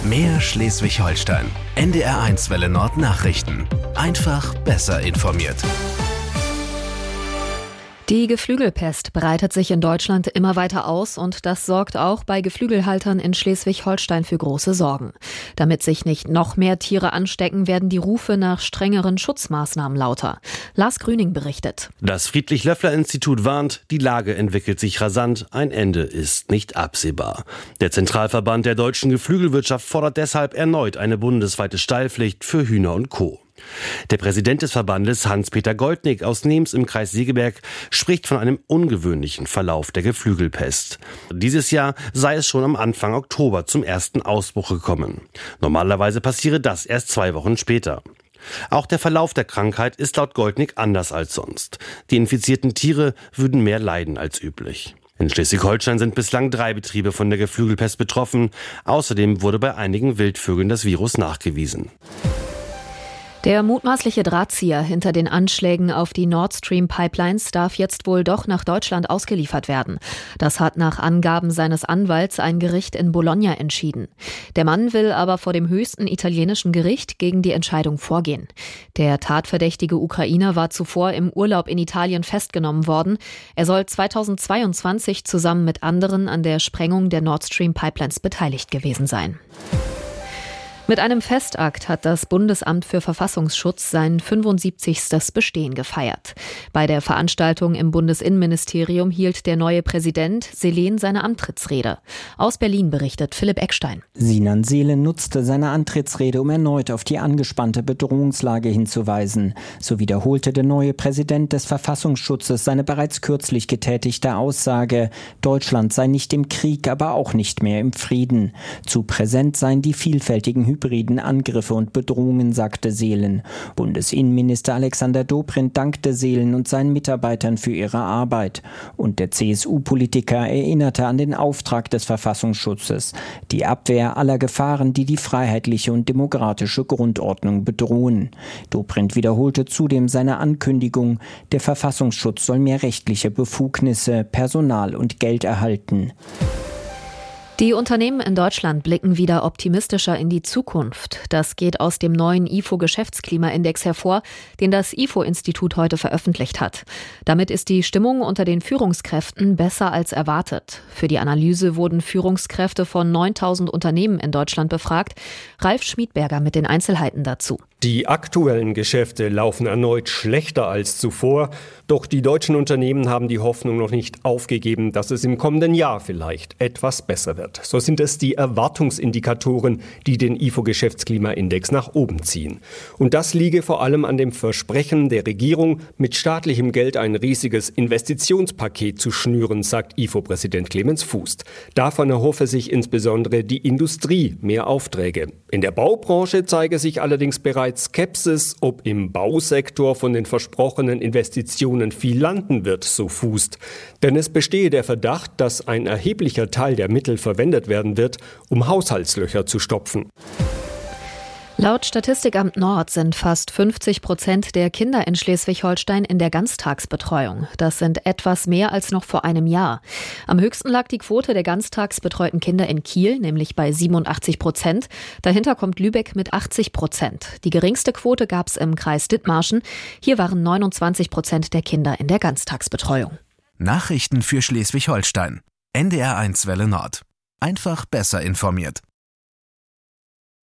Mehr Schleswig-Holstein. NDR1 Welle Nord Nachrichten. Einfach besser informiert. Die Geflügelpest breitet sich in Deutschland immer weiter aus und das sorgt auch bei Geflügelhaltern in Schleswig-Holstein für große Sorgen. Damit sich nicht noch mehr Tiere anstecken, werden die Rufe nach strengeren Schutzmaßnahmen lauter. Lars Grüning berichtet. Das Friedrich-Löffler-Institut warnt, die Lage entwickelt sich rasant, ein Ende ist nicht absehbar. Der Zentralverband der deutschen Geflügelwirtschaft fordert deshalb erneut eine bundesweite Stallpflicht für Hühner und Co. Der Präsident des Verbandes, Hans-Peter Goldnick aus Neems im Kreis Segeberg, spricht von einem ungewöhnlichen Verlauf der Geflügelpest. Dieses Jahr sei es schon am Anfang Oktober zum ersten Ausbruch gekommen. Normalerweise passiere das erst 2 Wochen später. Auch der Verlauf der Krankheit ist laut Goldnick anders als sonst. Die infizierten Tiere würden mehr leiden als üblich. In Schleswig-Holstein sind bislang 3 Betriebe von der Geflügelpest betroffen. Außerdem wurde bei einigen Wildvögeln das Virus nachgewiesen. Der mutmaßliche Drahtzieher hinter den Anschlägen auf die Nord Stream Pipelines darf jetzt wohl doch nach Deutschland ausgeliefert werden. Das hat nach Angaben seines Anwalts ein Gericht in Bologna entschieden. Der Mann will aber vor dem höchsten italienischen Gericht gegen die Entscheidung vorgehen. Der tatverdächtige Ukrainer war zuvor im Urlaub in Italien festgenommen worden. Er soll 2022 zusammen mit anderen an der Sprengung der Nord Stream Pipelines beteiligt gewesen sein. Mit einem Festakt hat das Bundesamt für Verfassungsschutz sein 75. Bestehen gefeiert. Bei der Veranstaltung im Bundesinnenministerium hielt der neue Präsident Selen seine Antrittsrede. Aus Berlin berichtet Philipp Eckstein. Sinan Selen nutzte seine Antrittsrede, um erneut auf die angespannte Bedrohungslage hinzuweisen. So wiederholte der neue Präsident des Verfassungsschutzes seine bereits kürzlich getätigte Aussage, Deutschland sei nicht im Krieg, aber auch nicht mehr im Frieden. Zu präsent seien die vielfältigen hybriden Angriffe und Bedrohungen, sagte Selen. Bundesinnenminister Alexander Dobrindt dankte Selen und seinen Mitarbeitern für ihre Arbeit. Und der CSU-Politiker erinnerte an den Auftrag des Verfassungsschutzes, die Abwehr aller Gefahren, die die freiheitliche und demokratische Grundordnung bedrohen. Dobrindt wiederholte zudem seine Ankündigung, der Verfassungsschutz soll mehr rechtliche Befugnisse, Personal und Geld erhalten. Die Unternehmen in Deutschland blicken wieder optimistischer in die Zukunft. Das geht aus dem neuen IFO-Geschäftsklimaindex hervor, den das IFO-Institut heute veröffentlicht hat. Damit ist die Stimmung unter den Führungskräften besser als erwartet. Für die Analyse wurden Führungskräfte von 9.000 Unternehmen in Deutschland befragt. Ralf Schmiedberger mit den Einzelheiten dazu. Die aktuellen Geschäfte laufen erneut schlechter als zuvor. Doch die deutschen Unternehmen haben die Hoffnung noch nicht aufgegeben, dass es im kommenden Jahr vielleicht etwas besser wird. So sind es die Erwartungsindikatoren, die den IFO-Geschäftsklimaindex nach oben ziehen. Und das liege vor allem an dem Versprechen der Regierung, mit staatlichem Geld ein riesiges Investitionspaket zu schnüren, sagt IFO-Präsident Clemens Fußt. Davon erhoffe sich insbesondere die Industrie mehr Aufträge. In der Baubranche zeige sich allerdings bereits Skepsis, ob im Bausektor von den versprochenen Investitionen viel landen wird, so Fußt. Denn es bestehe der Verdacht, dass ein erheblicher Teil der Mittel verwendet werden wird, um Haushaltslöcher zu stopfen. Laut Statistikamt Nord sind fast 50% der Kinder in Schleswig-Holstein in der Ganztagsbetreuung. Das sind etwas mehr als noch vor einem Jahr. Am höchsten lag die Quote der ganztagsbetreuten Kinder in Kiel, nämlich bei 87%. Dahinter kommt Lübeck mit 80%. Die geringste Quote gab es im Kreis Dithmarschen. Hier waren 29% der Kinder in der Ganztagsbetreuung. Nachrichten für Schleswig-Holstein. NDR1 Welle Nord. Einfach besser informiert.